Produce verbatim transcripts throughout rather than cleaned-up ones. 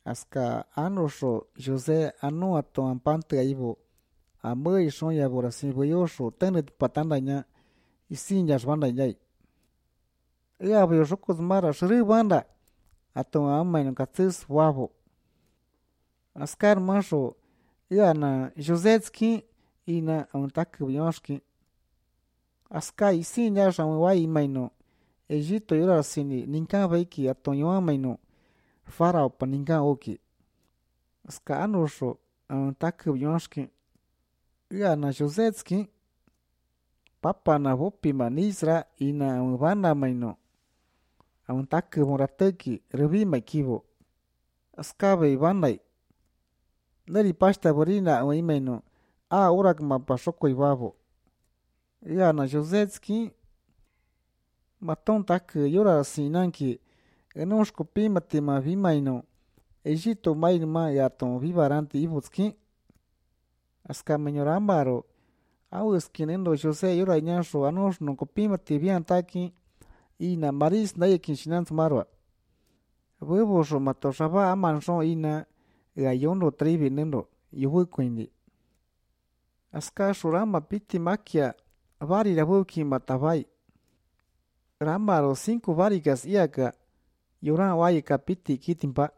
Aska anosho José anu ato ampante aibo. Amoi son ya borasi boyosho tenet patandaña isinyas banda ñay. Ia boyosokos mara shri banda. Ato amain katsis wabo. Askar masho ia na Josétski ina auntak bionski. Aska isinyas amwai maino. Egito yura sini ninka baiki ato yoa maino. Farao pa ninka oki. Aska anosho auntak bionski. Ia na Josétski. Papa na vopi manisra ina amubana maino. Auntak morateki revi maikibo. Askabe ibanai. Neri pasta borina o imeno. A urak mapasoko ibabo. Ia na Josétski. Maton tak yura sinanki. Enoshko pimati ma vimaino. Egito mailma yaton vivaranti ibutski. Aska menyorambaro. Auski nendo José yura ñasho anosh no kopimati viantaki. Ina maris nayekin shinantu marwa. Huevosho matoshaba amanson ina. Gayondo trivi nendo. Yuhuikuindi. Aska shurama piti makia. Vari rabuki matabai. Rambaro cinco varigas iaka. Yuran waika piti kitimpa.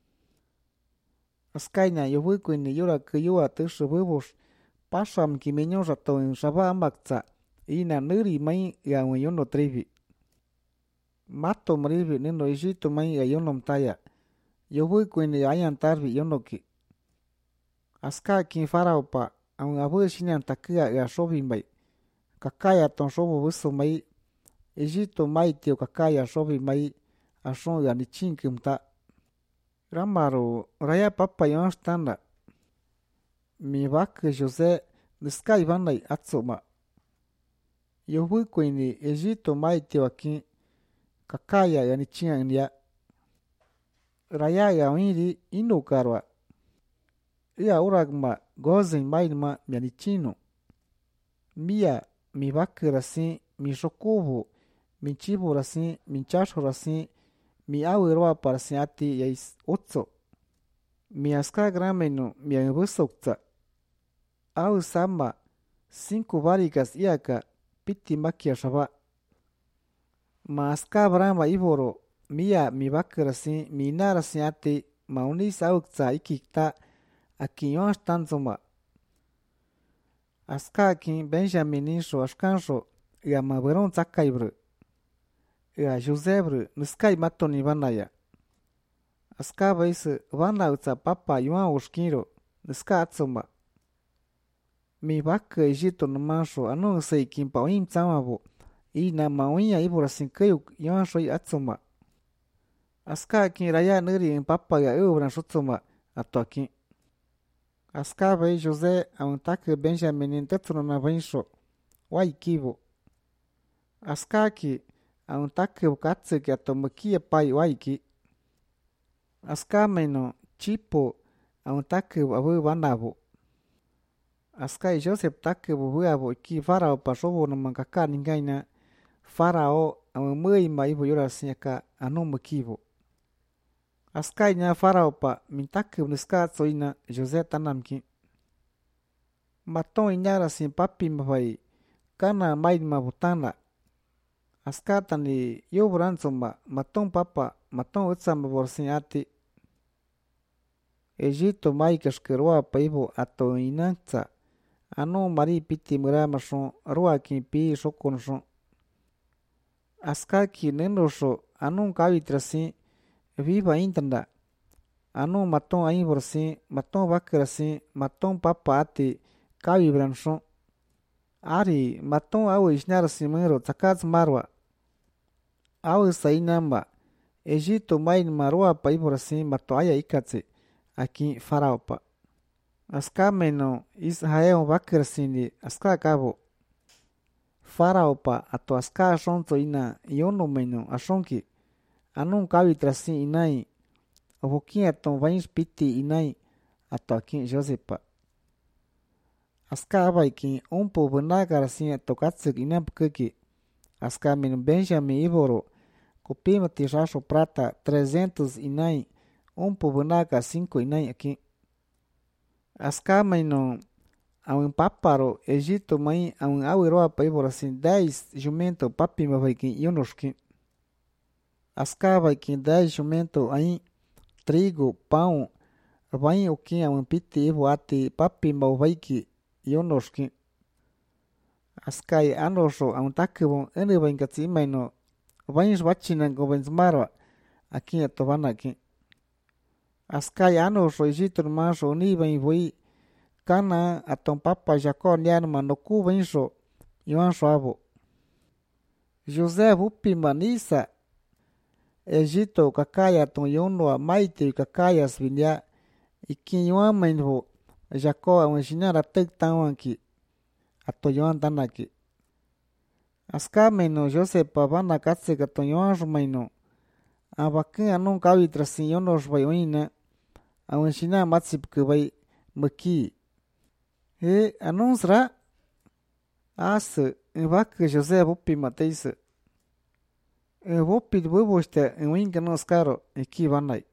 Askaina yuhuikuindi yura kuyua tisho huevos. Pasham kimeño rato en shaba ambakza. Ina nuri mai gayondo trivi. Mato mrivi nendo Egito mai gayondo mtaya. Yuhuikuindi ayan tarvi yondoki. Aska kin farao pa. Aun abu shinan takia ga shobi mai. Kakaya ton shobo buso mai. Egito mai tio kakaya shobi mai. Ashon ga nichin kimta. Ramaro raya papa yon standa. Mi bak José niskai banai atsoma. Yuhuikuindi Egito mai tio akin. Kakaya ga nichin ania. Raya ga wiri inu karwa. Ia uragma gozen mailma mianichino. Mia mi bak rasin mi shokubo. Mi chibo rasin mi chasho rasin. Mi awiroa parasin ati yais otso. Mi aska grameno mi anbusokta. Au sama cinco varigas iaka piti makia shaba. Ma aska brama iboro. Mia mi bak rasin mi narasin ati maunis aukta ikikta. Aki yon stanzoma. Aska akin Benjaminisho askanso. Ia maberon tsakaibru. Ia Josebru niskai matoni banaya. Aska baisi bana utsa papa yuan ushkiro. Niska atsoma. Mi baka Egito numansho anu seikin pa oim tsamabo. Ina mauinya iburasin kayuk yuan shoi atsoma. Aska akin raya nuri in papa ya eubran shotsoma. Ato akin. Aska bai José auntak Benjaminin tetsuno na bainsho. Wai kibo. Aska ki auntak bukatsu ki atomukia pai wai ki. Aska meno chipo auntak abu banabo. Aska i Joseph tak bubuabo ki farao pashobo no mankaka ningaina. Farao amumui maibo yura sinyaka anu mukibo. Aska ina farao pa mintak niska soina José tanamki. Maton inyara sin papi mbai kana maid mabutana. Aska tani yoburanzoma maton papa maton utsama borsin ati. Egito mai kashkeroa paibo ato inanza. Anu mari piti muramasho roa kin pi shokonshon. Aska ki nendosho anu kavitrasin. Viva intanda. Anu maton aimborsin, maton bakrasin, maton papa ati, kawi branshon. Ari, maton au ishnarasin mero takaz marwa. Au sainamba. Egito main marwa pa iborsin mato aya ikatse. Aki farao pa. Aska meno Israel bakrasin di aska kabo. Farao pa ato aska ashonto ina yono meno ashonki. Anun kawi trasin inai. Obokin aton vains piti inai. Ato akin Josepa. Aska abaikin umpo benagarasin atokatsik inapkaki. Aska min Benjamin iboro. Copima tijasho prata trezentos inai. um pobunaca cinco e nem aqui. As camas não a um paparo Egito mãe a um auroa para por assim dez jumento papi me vai que eu nos que as cava que dez jumento aí trigo pão vai o que a um piti voate papi me vai que eu nos que as cai anoso a um taco ele vai que se mai no vai swatchina go ben smaro aqui a tovana aqui as cai anoso Egito mas o ni vai vai Kana atom papa Jacó niarma no cu venso Yoan suavo. José vupi manisa Egito kakaya ton yono maite kakaya svilia ikin Yoan mainvo Jacó un sinara tek tawan ki ato Yoan tanaki. Aska meno José pavana katse katon Yoan sumaino. Abakin anon kawi trasin yono svayoina a un sinara matsip kubai maki. E anunsra as vak José vupi mateis. E vupi vubuste en winka nos caro equivanai.